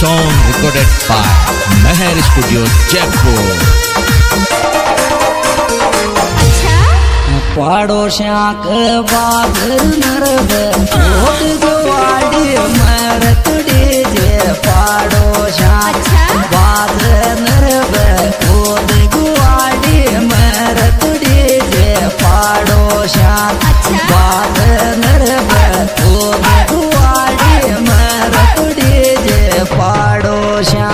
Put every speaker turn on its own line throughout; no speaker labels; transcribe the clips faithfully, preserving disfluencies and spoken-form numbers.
song recorded by Meher Studio, Jaipur.
पाड़ोशिया के बादल नरद ओट गवाड़ी मरत DJ पाड़ोशिया बादल नरद ओट गवाड़ी मरत डीजे पाड़ोशिया बादल नरद ओट गवाड़ी मरत डीजे पाड़ोशिया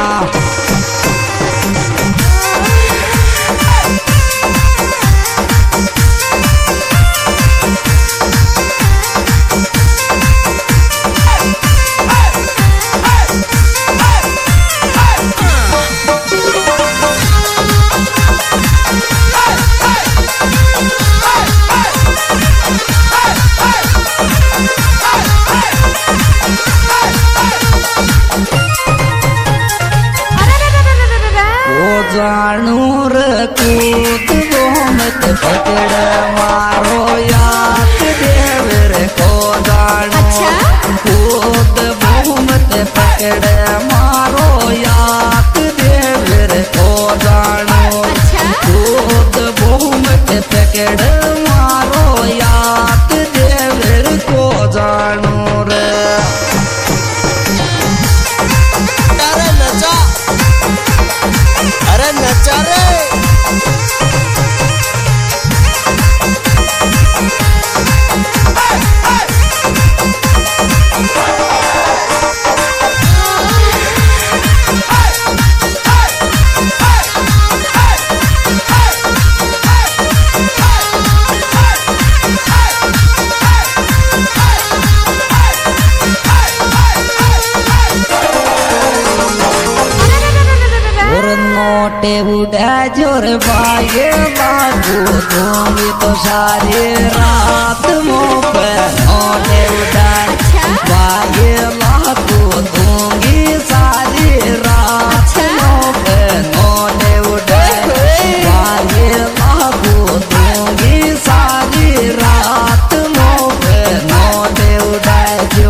जानूर कूद गोमत पकड़ मारो याद देवर को जानो कूद गोमत पकड़ मारो याद देवर को जानो कूद गोमत पकड़ मारो याद देवर को जानो रे
अरे नचा रे
नोटे उड़ा जोर बागे बाबू दूंगी तो सारी रात मुँह पे नोटे उड़ा बागे बाबू दूंगी सारी रात मुँह पे नोटे उड़ा बागे बाबू दूंगी सारी रात मुँह पे नोटे उड़ा जो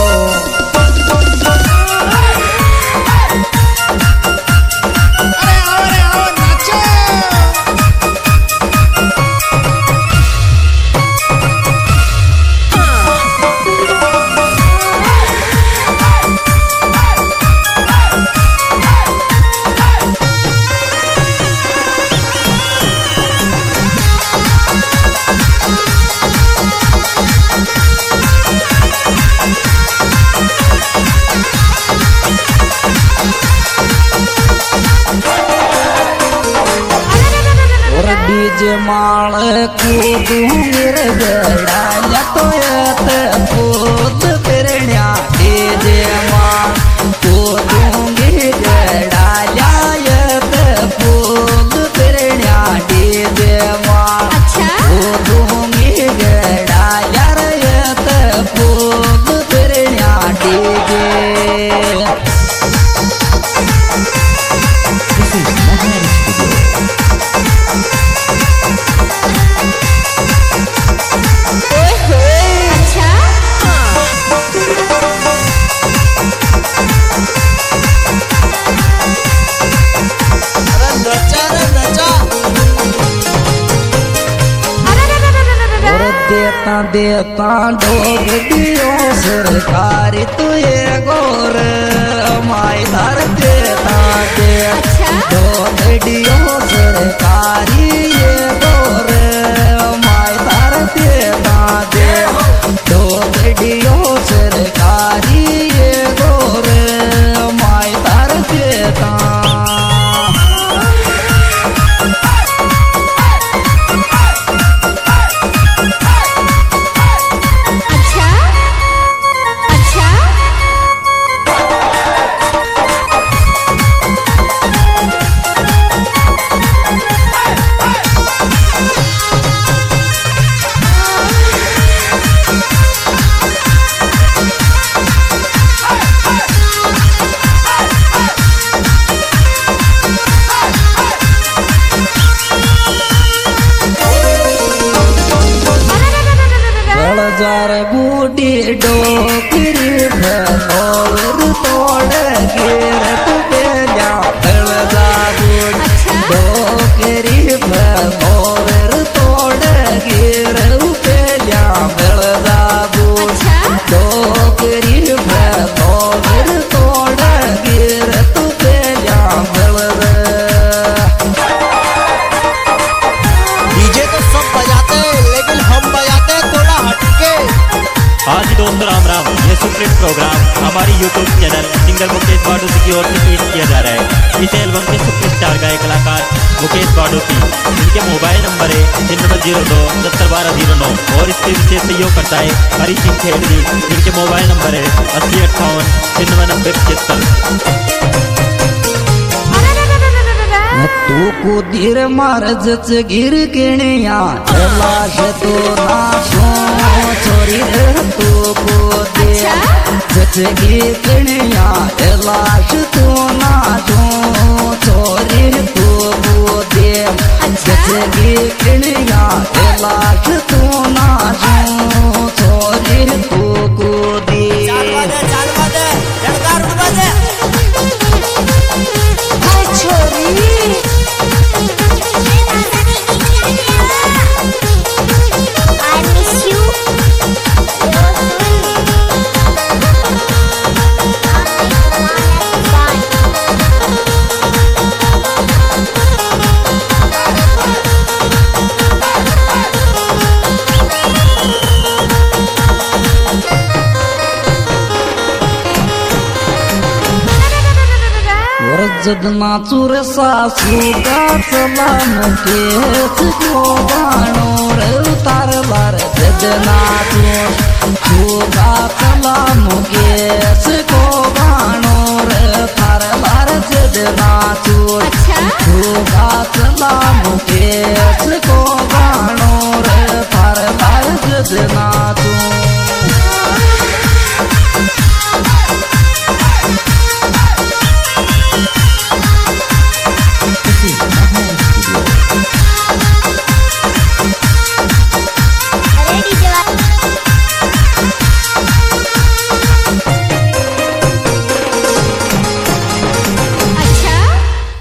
डीजे माल कूदू मेरे गड़ा लतोयत कूद पिरण्या डीजे माल कूदूंगी गड़ा लायत कूद पिरण्या डीजे माल कूदूंगी गड़ा लायत कूद पिरण्या डीजे देता देता डोग दियो सरकारी तुए गोर माई धर देता दे डोग दियो सरकारी ये गोर माई धर देता दे डोग दियो सरकारी ये गोर माई धर देता जार बूटी डोकरी भनोर तोड़
प्रोग्राम हमारी YouTube channel singer Mukesh Badoti की ओर से पेश किया जा रहा है। इस एल्बम के सुपरस्टार गायक कलाकार मुकेश बाडोती, इनके मोबाइल नंबर है छियानवे जीरो दो सत्तर बारह जीरो नौ और इसके विशेष सहयोग करता है हरी सिंह खेड़ी, इनके मोबाइल नंबर है अस्सी अट्ठावन छियानवे नब्बे पचहत्तर।
तू को धीर मार जच गिर किणिया लाश तो नाशो छोरी रे तू को दे जच गिर किणिया लाश तो नाशो छोरी तू को दे जच गिर किणिया लाश तो नाशो छोरी तू को दे।
चाल बाजे चाल बाजे लड़का रुक बाजे
जद नाचूर सासू का चला मुकेश को